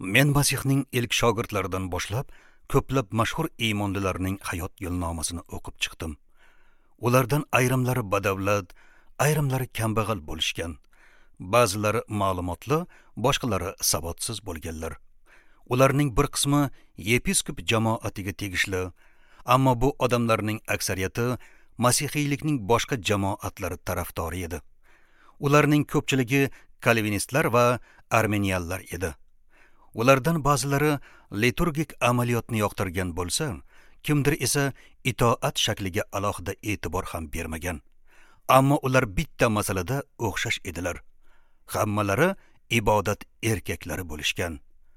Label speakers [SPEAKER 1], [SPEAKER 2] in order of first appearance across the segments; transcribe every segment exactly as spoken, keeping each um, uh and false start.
[SPEAKER 1] Men Masihning ilk shogirdlaridan boshlab ko'plab mashhur iymonlilarning hayot yo'lnomasini o'qib chiqdim. Ulardan ayrimlari badavlat, ayrimlari kambag'al bo'lishgan. Ba'zilari ma'lumotli, boshqalari savodsiz bo'lganlar. Ularning bir qismi yepiskop jamoatiga tegishli, ammo bu odamlarning aksariyati masihiylikning boshqa jamoatlari tarafdori edi. Ularning ko'pchiligi kalvinistlar va armeniyalar edi. Ulardan ba'zilari liturgik amaliyotni yoqtirgan bo'lsa, kimdir esa itoat shakliga alohida e'tibor ham bermagan. Ammo ular bitta masalada o'xshash edilar. Hammalari ibodat erkaklari bo'lishgan.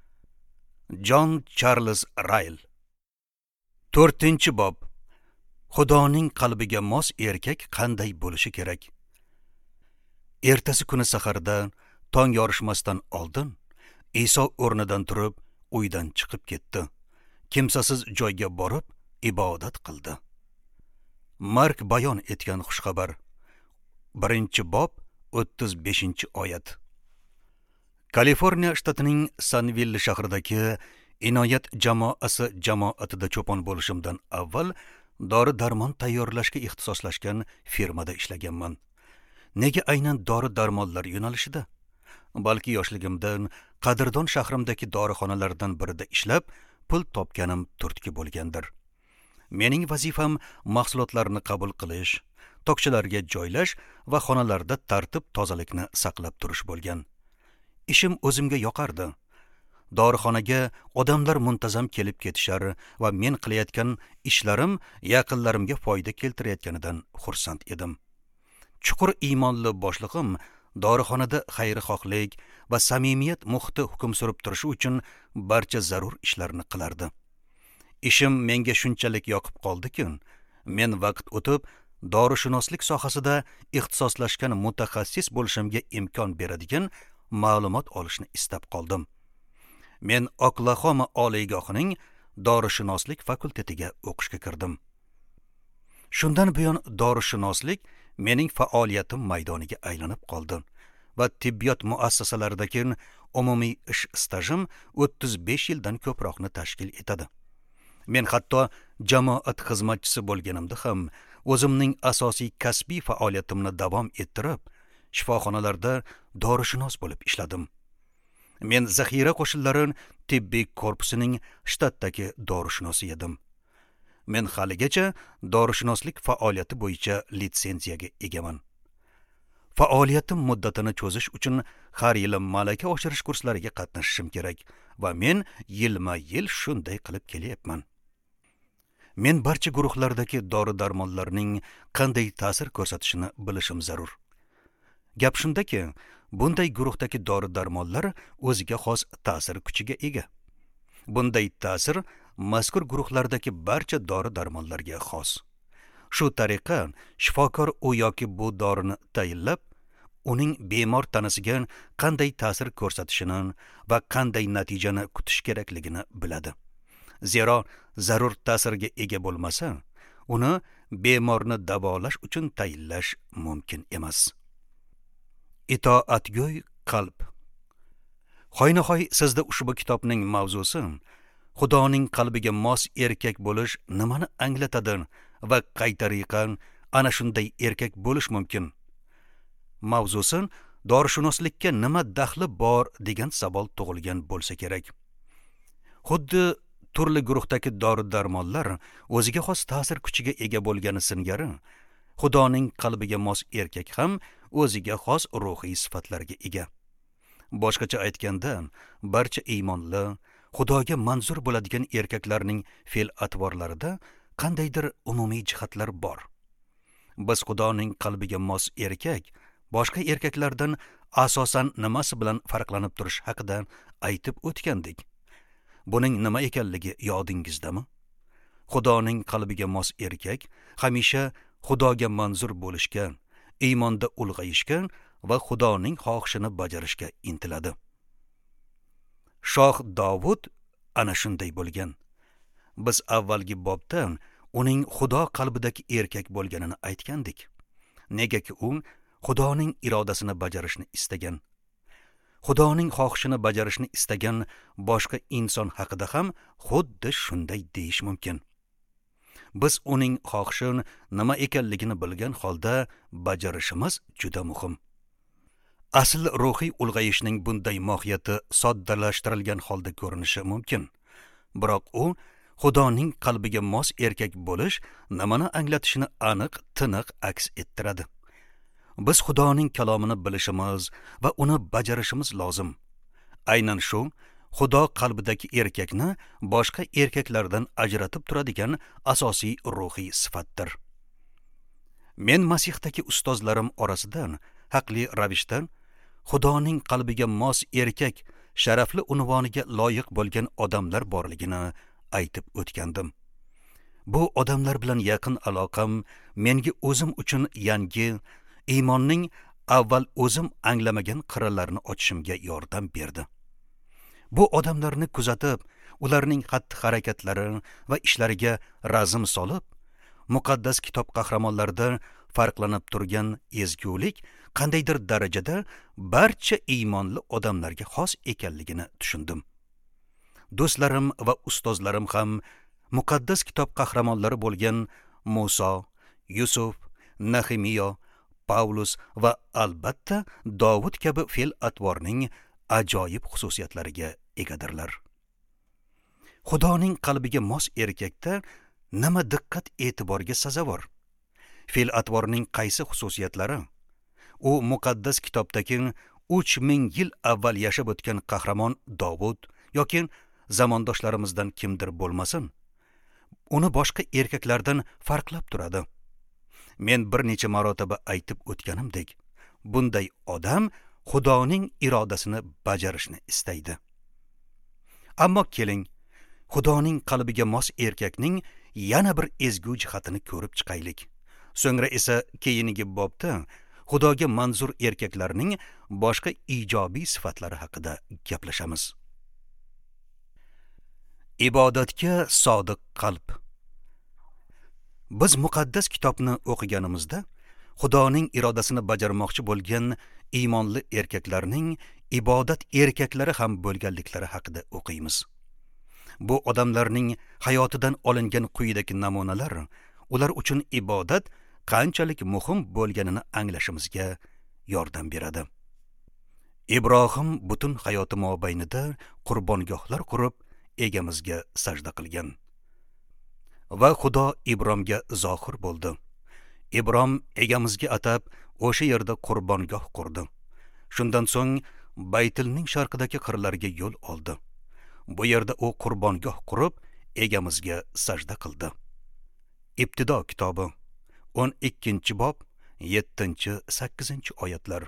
[SPEAKER 1] John Charles Ryle. to'rtinchi bob. Xudoning qalbiga mos erkak qanday bo'lishi kerak? Ertasi kuni saharda tong yorishmasdan oldin Iso o'rnidan turib, uydan chiqib ketdi. Kimsasiz joyga borib, ibodat qildi. Mark bayon etgan xushxabar. birinchi bob, o'ttiz beshinchi oyat. Kaliforniya shtatining Sanville shahridagi Inoyat jamoasi jamoatida cho'pon bo'lishimdan avval dori-darmon tayyorlashga ixtisoslashgan firmada ishlaganman. Nega aynan dori-darmonlar yo'nalishida? Balki yoshligimdan qadrdon shahrimdagi dorixonalardan birida ishlab, pul topganim turtki bo'lgandir. Mening vazifam mahsulotlarni qabul qilish, tokchalarga joylash va xonalarda tartib tozalikni saqlab turish bo'lgan. Ishim o'zimga yoqardi. Dorixonaga odamlar muntazam kelib ketishar va men qilayotgan ishlarim yaqinlarimga foyda keltirayotganidan xursand edim. Chuqur iymonli boshlig'im dorixonada xayrixohlik va samimiyat muhiti hukm surib turishi uchun barcha zarur ishlarni qilardi. Ishim menga shunchalik yoqib qoldiki, men vaqt o'tib dorishunoslik sohasida ixtisoslashgan mutaxassis bo'lishimga imkon beradigan ma'lumot olishni istab qoldim. Men Oklahoma oliygohining dorishunoslik fakultetiga o'qishga kirdim. Shundan buyon dorishunoslik mening faoliyatim maydoniga aylanib qoldi va tibbiyot muassasalaridagi umumiy ish stajim o'ttiz besh yildan ko'proqni tashkil etadi. Men hatto jamoat xizmatchisi bo'lganimda ham o'zimning asosiy kasbiy faoliyatimni davom ettirib, shifoxonalarda dorishunos bo'lib ishladim. Men zaxira qo'shinlari tibbiy korpusining shtatdagi dorishunosi edim. Men haligacha dorishunoslik faoliyati bo'yicha litsenziyaga egaman. Faoliyatim muddatini cho'zish uchun har yili malaka oshirish kurslariga qatnashishim kerak va men yilma-yil shunday qilib kelyapman. Men barcha guruhlardagi dori-darmonlarning qanday ta'sir ko'rsatishini bilishim zarur. Gap shundaki, bunday guruhdagi dori-darmonlar o'ziga xos ta'sir kuchiga ega. Bunday ta'sir mazkur guruhlardagi barcha dori-darmonlarga xos. Shu tariqa shifokor u yoki bu dorini tayinlab, uning bemor tanasiga qanday ta'sir ko'rsatishini va qanday natijani kutish kerakligini biladi. Zero zarur ta'sirga ega bo'lmasa, uni bemorni davolash uchun tayinlash mumkin emas. Itoatgo'y qalb. Hoynahoy sizda ushbu kitobning mavzusi Xudoning qalbiga mos erkak bo'lish nimani anglatadi va qay tariqan ana shunday erkak bo'lish mumkin? Mavzusi dorishunoslikka nima daxli bor degan savol tug'ilgan bo'lsa kerak. Xuddi turli guruhdagi dori-darmonlar o'ziga xos ta'sir kuchiga ega bo'lgani singari, Xudoning qalbiga mos erkak ham o'ziga xos ruhiy sifatlarga ega. Boshqacha aytganda, barcha iymonli, Xudoga manzur bo'ladigan erkaklarning fe'l-atvorlarida qandaydir umumiy jihatlar bor. Biz Xudoning qalbiga mos erkak boshqa erkaklardan asosan nimasi bilan farqlanib turish haqida aytib o'tgandik. Buning nima ekanligi yodingizdami? Xudoning qalbiga mos erkak hamisha Xudoga manzur bo'lishga, iymonda ulg'ayishga va Xudoning xohishini bajarishga intiladi. Shoh Davud ana shunday bo'lgan. Biz avvalgi bobda uning Xudo qalbidagi erkak bo'lganini aytgandik. Negaki u Xudoning irodasini bajarishni istagan. Xudoning xohishini bajarishni istagan boshqa inson haqida ham xuddi shunday deyish mumkin. Biz uning xohishini nima ekanligini bilgan holda bajarishimiz juda muhim. Asl ruhiy ulg'ayishning bunday mohiyati soddalashtirilgan holda ko'rinishi mumkin. Biroq u Xudoning qalbiga mos erkak bo'lish nimani anglatishini aniq, tiniq aks ettiradi. Biz Xudoning kalomini bilishimiz va uni bajarishimiz lozim. Aynan shu Xudo qalbidagi erkakni boshqa erkaklardan ajratib turadigan asosiy ruhiy sifatdir. Men Masihdagi ustozlarim orasidan haqli ravishda Xudoning qalbiga mos erkak sharafli unvoniga loyiq bo'lgan odamlar borligini aytib o'tgandim. Bu odamlar bilan yaqin aloqam menga o'zim uchun yangi iymonning avval o'zim anglamagan qirralarini ochishimga yordam berdi. Bu odamlarni kuzatib, ularning xatti-harakatlari va ishlariga razm solib, muqaddas kitob qahramonlarida farqlanib turgan ezgulik qandaydir darajada barcha iymonli odamlarga xos ekanligini tushundim. Do'stlarim va ustozlarim ham muqaddas kitob qahramonlari bo'lgan Muso, Yusuf, Nahimiyo, Pavlus va albatta Davud kabi fe'l-atvorning ajoyib xususiyatlariga egadirlar. Xudoning qalbiga mos erkakda nima diqqat e'tiborga sazovor? Fe'l-atvorning qaysi xususiyatlari? U muqaddas kitobdagi uch ming yil avval yashab o'tgan qahramon Davud yoki zamondoshlarimizdan kimdir bo'lmasin, uni boshqa erkaklardan farqlab turadi. Men bir necha marotaba aytib o'tganimdek, bunday odam Xudoning irodasini bajarishni istaydi. Ammo keling, Xudoning qalbiga mos erkakning yana bir ezgu jihatini ko'rib chiqaylik. So'ngra esa keyingi bobda Xudoga manzur erkaklarning boshqa ijobiy sifatlari haqida gaplashamiz. Ibodatga sodiq qalb. Biz muqaddas kitobni o'qiganimizda Xudoning irodasini bajarmoqchi bo'lgan iymonli erkaklarning ibodat erkaklari ham bo'lganliklari haqida o'qiymiz. Bu odamlarning hayotidan olingan quyidagi namunalar ular uchun ibodat qanchalik muhim bo'lganini anglashimizga yordam beradi. Ibrohim butun hayoti mobaynida qurbongohlar qurib, egamizga sajda qilgan. Va Xudo Ibrohimga zohir bo'ldi. Ibrohim egamizga atab o'sha yerda qurbongoh qurdi. Shundan so'ng Baytilning sharqidagi qirlarga yo'l oldi. Bu yerda u qurbongoh qurib, egamizga sajda qildi. Ibtido kitobi o'n ikkinchi bob yettinchi sakkizinchi oyatlar.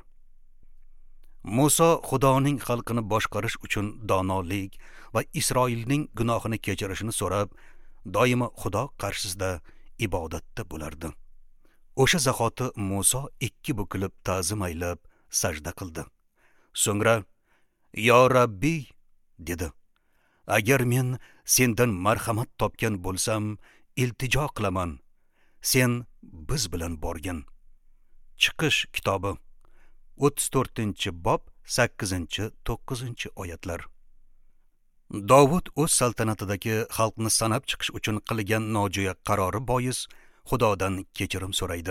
[SPEAKER 1] Muso Xudoning xalqini boshqarish uchun donolik va Isroilning gunohini kechirishini so'rab, doimo Xudo qarshisida ibodatda bo'lardi. O'sha zahoti Muso ikki bukilib ta'zim aylab sajda qildi. So'ngra "Yo Rabbiy" dedi. "Agar men sendan marhamat topgan bo'lsam, iltijo qilaman. Sen biz bilan borgin." Chiqish kitobi o'ttiz to'rtinchi bob sakkizinchi to'qqizinchi oyatlar. Davud o'z saltanatidagi xalqni sanab chiqish uchun qilgan nojo'ya qarori bois Xudodan kechirim so'raydi.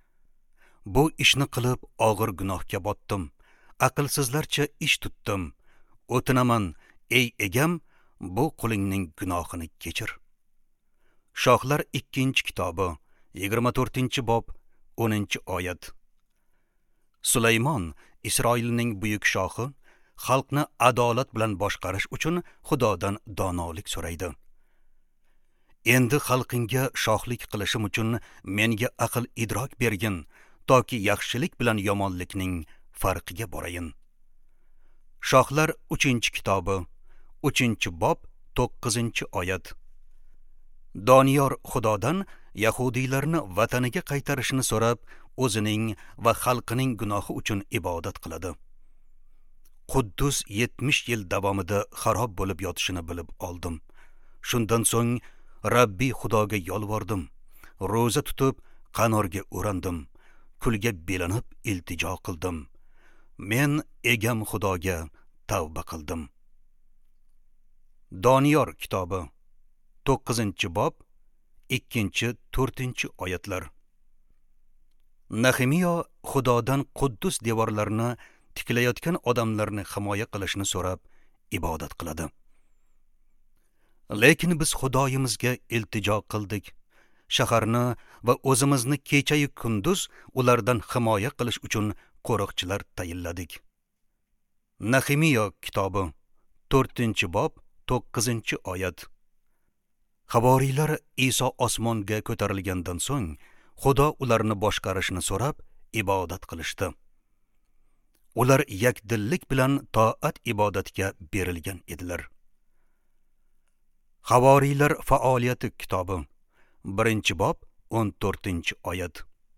[SPEAKER 1] Bu ishni qilib og'ir gunohga botdim. Aqlsizlarcha ish tutdim. O'tinaman, ey egam, bu qulingning gunohini kechir. Shohlar ikkinchi kitobi yigirma to'rtinchi bob o'ninchi oyat. Sulaymon, Isroilning buyuk shohi, xalqni adolat bilan boshqarish uchun Xudodan donolik so'raydi. Endi xalqingga shohlik qilishim uchun menga aql idrok bergin, toki yaxshilik bilan yomonlikning farqiga borayin. Shohlar uchinchi kitobi uchinchi bob to'qqizinchi oyat. Doniyor Xudodan Yahudiylarni vataniga qaytarishni so'rab, o'zining va xalqining gunohi uchun ibodat qiladi. Quddus yetmish yil davomida xarob bo'lib yotishini bilib oldim. Shundan so'ng Rabbiy Xudoga yolvordim. Ro'za tutib, qanorga o'randim. Kulga belanib iltijo qildim. Men egam Xudoga tavba qildim. Doniyor kitobi to'qqizinchi bob ikkinchi to'rtinchi oyatlar. Nahimiyo Xudodan Quddus devorlarini tiklayotgan odamlarni himoya qilishni so'rab ibodat qiladi. Lekin biz Xudoyimizga iltijo qildik. Shaharni va o'zimizni kecha-yu kunduz ulardan himoya qilish uchun qo'riqchilar tayinladik. Nahimiyo kitobi to'rtinchi bob to'qqizinchi oyat. Havoriylar Iso osmonga ko'tarilgandan so'ng Xudo ularni boshqarishni so'rab ibodat qilishdi. Ular yakdillik bilan toat ibodatiga berilgan edilar. Havoriylar faoliyati kitobi birinchi bob o'n to'rtinchi oyat.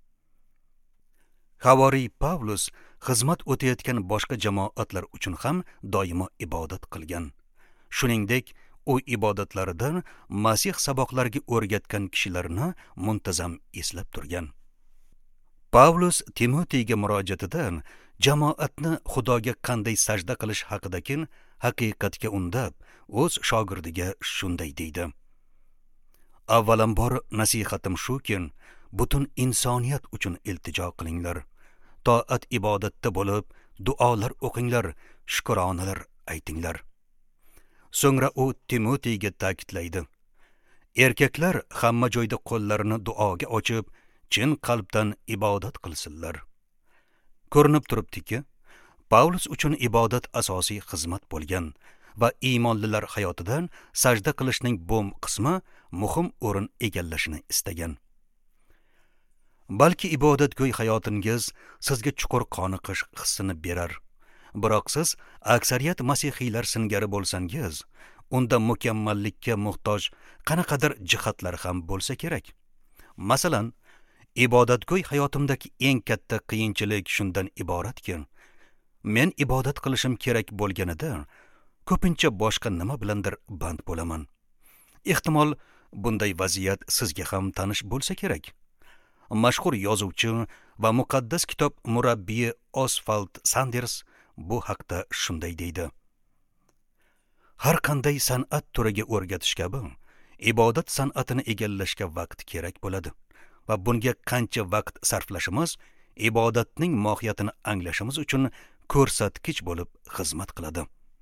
[SPEAKER 1] Havoriy Pavlus xizmat o'tayotgan boshqa jamoatlar uchun ham doimo ibodat qilgan. Shuningdek, u ibodatlaridan Masih saboqlariga o'rgatgan kishilarni muntazam eslab turgan. Pavlus Timotiyga murojaatidan jamoatni Xudoga qanday sajda qilish haqidagi haqiqatga undab, o'z shogirdiga shunday deydi: Avvalambor nasihatim shuki, butun insoniyat uchun iltijo qilinglar. Toat ibodatda bo'lib, duolar o'qinglar, shukronalar aytinglar. So'ngra u Timotiyga ta'kidlaydi: Erkaklar hamma joyda qo'llarini duoga ochib, chin qalbdan ibodat qilsinlar. Ko'rinib turibdiki, Pavlus uchun ibodat asosiy xizmat bo'lgan va iymonlilar hayotidan sajda qilishning bo'm qismi muhim o'rin egallashini istagan. Balki ibodatgo'y hayotingiz sizga chuqur qoniqish hissini berar. Biroq siz aksariyat masihiylar singari bo'lsangiz, unda mukammallikka muhtoj qanaqadir jihatlar ham bo'lsa kerak. Masalan, ibodatgo'y hayotimdagi eng katta qiyinchilik shundan iboratki, men ibodat qilishim kerak bo'lganida ko'pincha boshqa nima bilandir band bo'laman. Ehtimol bunday vaziyat sizga ham tanish bo'lsa kerak. Mashhur yozuvchi va muqaddas kitob murabbiyi Oswald Sanders bu haqda shunday deydi: Har qanday san'at turiga o'rgatish kabi, ibodat san'atini egallashga vaqt kerak bo'ladi va bunga qancha vaqt sarflashimiz ibodatning mohiyatini anglashimiz uchun ko'rsatkich bo'lib xizmat qiladi.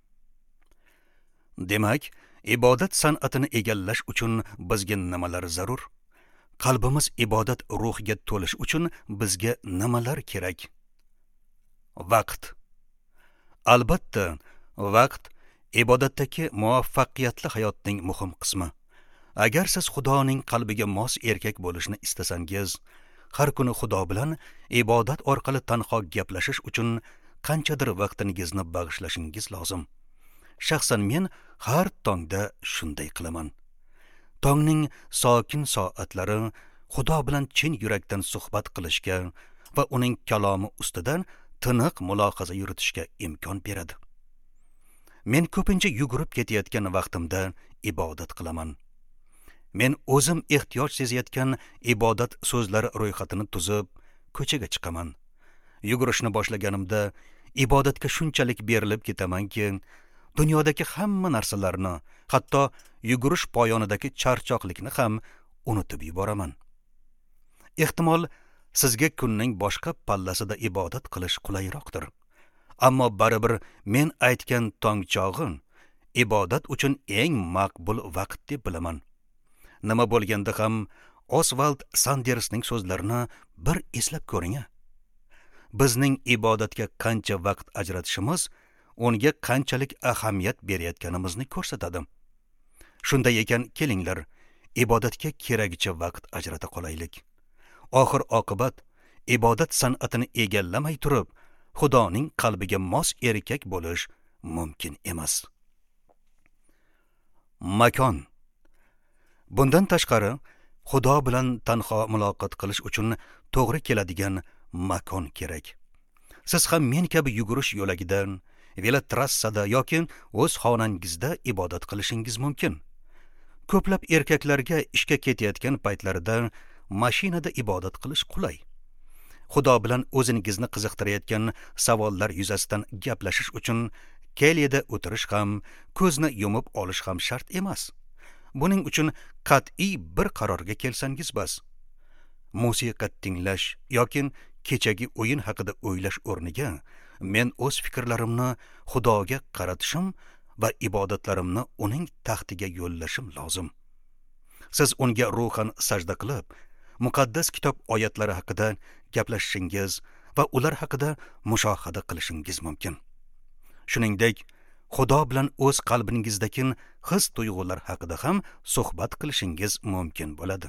[SPEAKER 1] Demak, ibodat san'atini egallash uchun bizga nimalar zarur? Qalbimiz ibodat ruhiga to'lish uchun bizga nimalar kerak? Vaqt. Albatta, vaqt ibodatdagi muvaffaqiyatli hayotning muhim qismi. Agar siz Xudoning qalbiga mos erkak bo'lishni istasangiz, har kuni Xudo bilan ibodat orqali tanho gaplashish uchun qanchadir vaqtingizni bag'ishlashingiz lozim. Shaxsan men har tongda shunday qilaman. Tongning sokin soatlari Xudo bilan chin yurakdan suhbat qilishga va uning kalomi ustidan tiniq mulohaza yuritishga imkon beradi. Men ko'pincha yugurib ketayotgan vaqtimda ibodat qilaman. Men o'zim ehtiyoj sezayotgan ibodat so'zlari ro'yxatini tuzib, ko'chaga chiqaman. Yugurishni boshlaganimda ibodatga shunchalik berilib ketamanki, dunyodagi hamma narsalarni, hatto yugurish poyonidagi charchoqlikni ham unutib yuboraman. Ehtimol sizga kunning boshqa pallasida ibodat qilish qulayroqdir. Ammo baribir men aytgan tong chog'in ibodat uchun eng maqbul vaqt deb bilaman. Nima bo'lganda ham Oswald Sandersning so'zlarini bir eslab ko'ring. Bizning ibodatga qancha vaqt ajratishimiz unga qanchalik ahamiyat berayotganimizni ko'rsatadi. Shunday ekan, kelinglar, ibodatga keragicha vaqt ajrata qolaylik. Oxir oqibat ibodat san'atini egallamay turib, Xudoning qalbiga mos erkak bo'lish mumkin emas. Makon. Bundan tashqari, Xudo bilan tanho muloqot qilish uchun to'g'ri keladigan makon kerak. Siz ham men kabi yugurish yo'lagidan, velotrassada yoki o'z xonangizda ibodat qilishingiz mumkin. Ko'plab erkaklarga ishga ketayotgan paytlarida mashinada ibodat qilish qulay. Xudo bilan o'zingizni qiziqtirayotgan savollar yuzasidan gaplashish uchun keliyada o'tirish ham, ko'zni yumib olish ham shart emas. Buning uchun qat'iy bir qarorga kelsangiz bas. Musiqa tinglash yoki kechagi o'yin haqida o'ylash o'rniga men o'z fikrlarimni Xudoga qaratishim va ibodatlarimni uning taxtiga yo'llashim lozim. Siz unga ruhan sajda qilib, muqaddas kitob oyatlari haqida gaplashishingiz va ular haqida mushohada qilishingiz mumkin. Shuningdek, Xudo bilan o'z qalbingizdagi his-tuyg'ular haqida ham suhbat qilishingiz mumkin bo'ladi.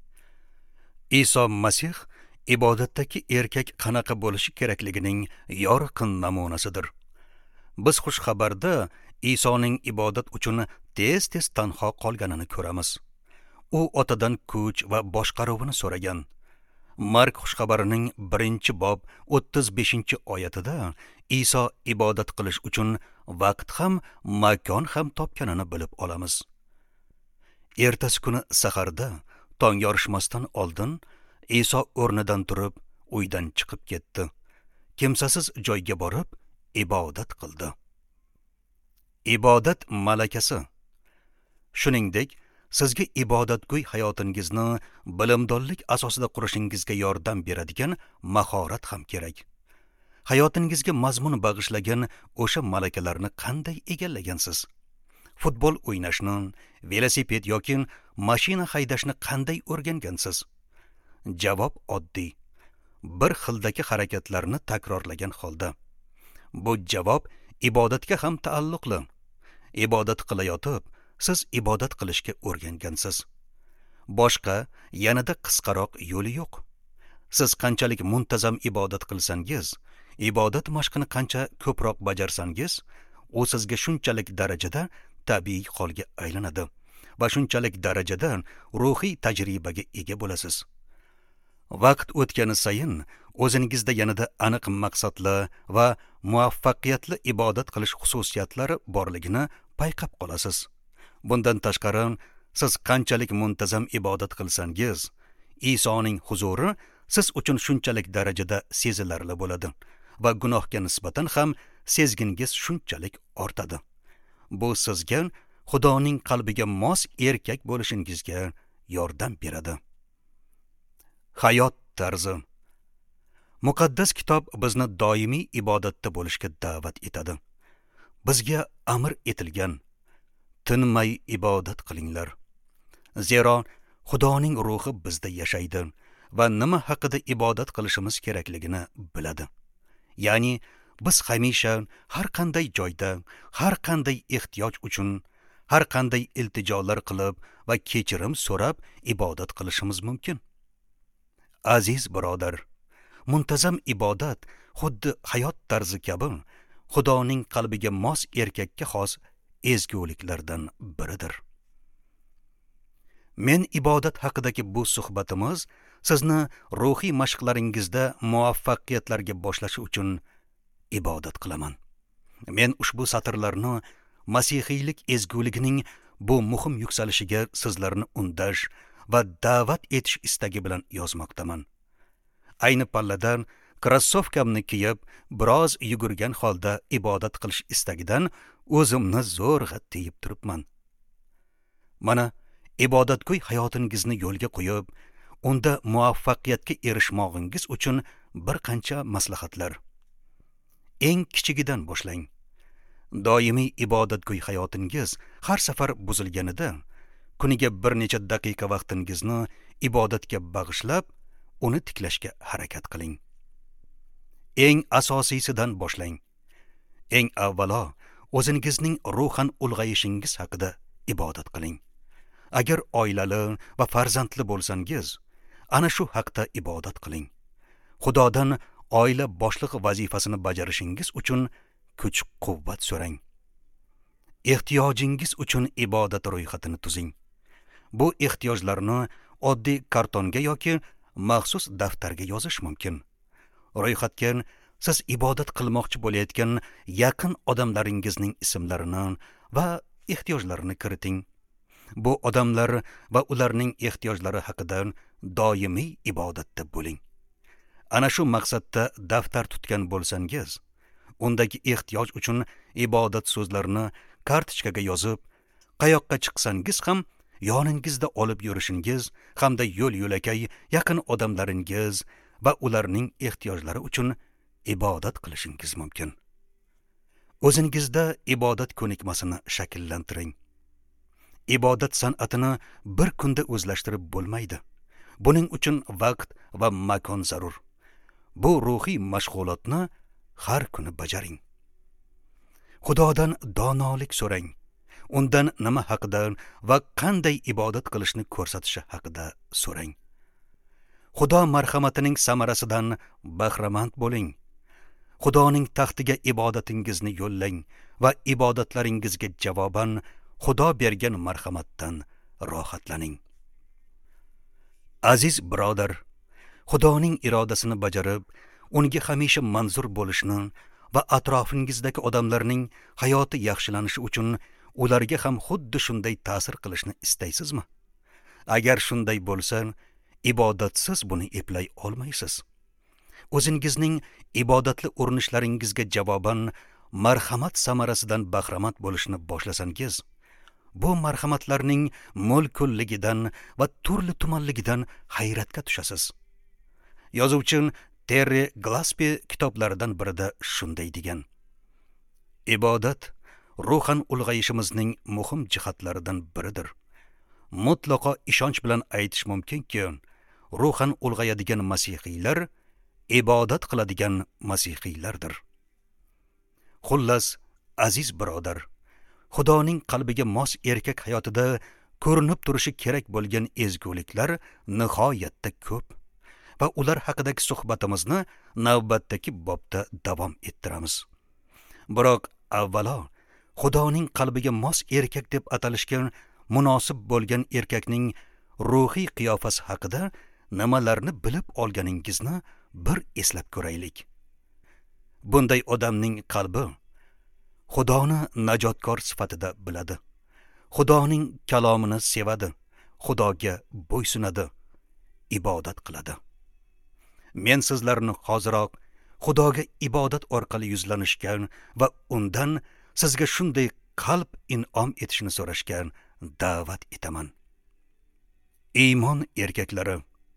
[SPEAKER 1] Iso Masih ibodatdagi erkak qanaqa bo'lishi kerakligining yorqin namunasidir. Biz xush xabarda Isoning ibodat uchun tez-tez tanho qolganini ko'ramiz. U otadan kuch va boshqaruvini so'ragan. Mark xushxabarining birinchi bob o'ttiz beshinchi oyatida Iso ibodat qilish uchun vaqt ham, makon ham topganini bilib olamiz. Ertasi kuni saharda tong yorishmasdan oldin Iso o'rnidan turib, uydan chiqib ketdi. Kimsasiz joyga borib, ibodat qildi. Ibodat malakasi. Shuningdek, sizga ibodatgo'y hayotingizni bilimdonlik asosida qurishingizga yordam beradigan mahorat ham kerak. Hayotingizga mazmun bag'ishlagan o'sha malakalarni qanday egallagansiz? Futbol o'ynashni, velosiped yoki mashina haydashni qanday o'rgangansiz? Javob oddiy. Bir xildagi harakatlarni takrorlagan holda. Bu javob ibodatga ham taalluqli. Ibodat qilayotib, siz ibodat qilishga o'rgangansiz. Boshqa, yanada qisqaroq yo'li yo'q. Siz qanchalik muntazam ibodat qilsangiz, ibodat mashqini qancha ko'proq bajarsangiz, u sizga shunchalik darajada tabiiy holga aylanadi va shunchalik darajada ruhiy tajribaga ega bo'lasiz. Vaqt o'tgani sayin o'zingizda yanada aniq maqsadli va muvaffaqiyatli ibodat qilish xususiyatlari borligini payqab qolasiz. Bundan tashqari, siz qanchalik muntazam ibodat qilsangiz, Isoning huzuri siz uchun shunchalik darajada sezilarli bo'ladi va gunohga nisbatan ham sezgingiz shunchalik ortadi. Bu sizga Xudoning qalbiga mos erkak bo'lishingizga yordam beradi. Hayot tarzi. Muqaddas kitob bizni doimiy ibodatda bo'lishga da'vat etadi. Bizga amr etilgan: tinmay ibodat qilinglar. Zero Xudoning ruhi bizda yashaydi va nima haqida ibodat qilishimiz kerakligini biladi. Ya'ni biz hamisha har qanday joyda, har qanday ehtiyoj uchun, har qanday iltijolar qilib va kechirim so'rab ibodat qilishimiz mumkin. Aziz birodar, muntazam ibodat xuddi hayot tarzi kabi Xudoning qalbiga mos erkakka xos ezguliklardan biridir. Men ibodat haqidagi bu suhbatimiz sizni ruhiy mashqlaringizda muvaffaqiyatlarga boshlashi uchun ibodat qilaman. Men ushbu satrlarni masihiylik ezguligining bu muhim yuksalishiga sizlarni undash va da'vat etish istagi bilan yozmoqdaman. Ayni palladan krossovkamni kiyib, biroz yugurgan holda ibodat qilish istagidan o'zimni zo'rg'a tiyib turibman. Mana ibodatgo'y hayotingizni yo'lga qo'yib, unda muvaffaqiyatga erishmoqingiz uchun bir qancha maslahatlar. Eng kichigidan boshlang. Doimiy ibodatgo'y hayotingiz har safar buzilganida, kuniga bir necha daqiqa vaqtingizni ibodatga bag'ishlab, uni tiklashga harakat qiling. Eng asosiysidan boshlang. Eng avvalo, o'zingizning ruhan ulg'ayishingiz haqida ibodat qiling. Agar oilali va farzandli bo'lsangiz, ana shu haqda ibodat qiling. Xudodan oila boshlig'i vazifasini bajarishingiz uchun kuch-quvvat so'rang. Ehtiyojingiz uchun ibodat ro'yxatini tuzing. Bu ehtiyojlarni oddiy kartonga yoki maxsus daftarga yozish mumkin. Ro'yxatga siz ibodat qilmoqchi bo'layotgan yaqin odamlaringizning ismlarini va ehtiyojlarini kiriting. Bu odamlar va ularning ehtiyojlari haqida doimiy ibodatda bo'ling. ana shu maqsadda daftar tutgan bo'lsangiz, undagi ehtiyoj uchun ibodat so'zlarini kartochkaga yozib, qayoqqa chiqsangiz ham yoningizda olib yurishingiz hamda yo'l yo'lakay yaqin odamlaringiz va ularning ehtiyojlari uchun ibodat qilishingiz mumkin. O'zingizda ibodat ko'nikmasini shakllantiring. Ibodat san'atini bir kunda o'zlashtirib bo'lmaydi. Buning uchun vaqt va makon zarur. Bu ruhiy mashg'ulotni har kuni bajaring. Xudodan donolik so'rang. Undan nima haqida va qanday ibodat qilishni ko'rsatishi haqida so'rang. Xudo marhamatining samarasidan bahramand bo'ling. Xudoning taxtiga ibodatingizni yo'llang va ibodatlaringizga javoban Xudo bergan marhamatdan rohatlaning. Aziz birodar, Xudoning irodasini bajarib, unga hamisha manzur bo'lishni va atrofingizdagi odamlarning hayoti yaxshilanishi uchun ularga ham xuddi shunday ta'sir qilishni istaysizmi? Agar shunday bo'lsa, ibodatsiz buni eplay olmaysiz. O'zingizning ibodatli urinishlaringizga javoban marhamat samarasidan bahramand bo'lishni boshlasangiz, bu marhamatlarning mo'l-ko'lligidan va turli tumanligidan hayratga tushasiz. Yozuvchi Terry Gillespie kitoblaridan birida shunday degan: Ibodat ruhan ulg'ayishimizning muhim jihatlaridan biridir. Mutlaqo ishonch bilan aytish mumkinki, ruhan ulg'ayadigan masihiylar ibodat qiladigan masihiylardir. Xullas, aziz birodar, Xudoning qalbiga mos erkak hayotida ko'rinib turishi kerak bo'lgan ezguliklar nihoyatda ko'p va ular haqidagi suhbatimizni navbatdagi bobda davom ettiramiz. Biroq avvalo Xudoning qalbiga mos erkak deb atalishga munosib bo'lgan erkakning ruhiy qiyofasi haqida nimalarni bilib olganingizni bir eslab ko'raylik. Bunday odamning qalbi Xudoni najotkor sifatida biladi. Xudoning kalomini sevadi, Xudoga bo'ysunadi, ibodat qiladi. Men sizlarni hoziroq Xudoga ibodat orqali yuzlanishga va undan sizga shunday qalb in'om etishni so'rashga da'vat etaman. Iymon erkaklari,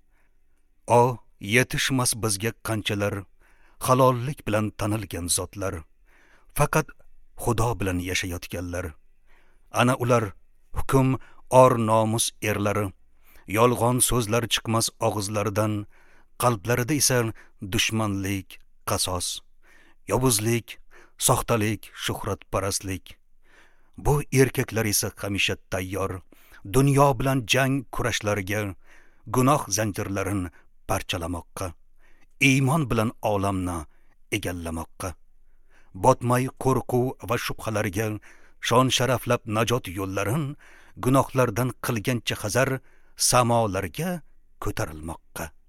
[SPEAKER 1] o yetishmas bizga qanchalar halollik bilan tanilgan zotlar, faqat Xudo bilan yashayotganlar. Ana ular hukm or nomus erlari, yolg'on so'zlar chiqmas og'izlaridan, qalblarida esa dushmanlik, qasos, yovuzlik, soxtalik, shuhratparastlik. Bu erkaklar esa hamisha tayyor dunyo bilan jang kurashlariga, gunoh zanjirlarini parchalamoqqa, iymon bilan olamni egallamoqqa, botmay qo'rquv va shubhalarga shon sharaflab najot yo'llarin gunohlardan qilgancha hazar samolarga ko'tarilmoqqa.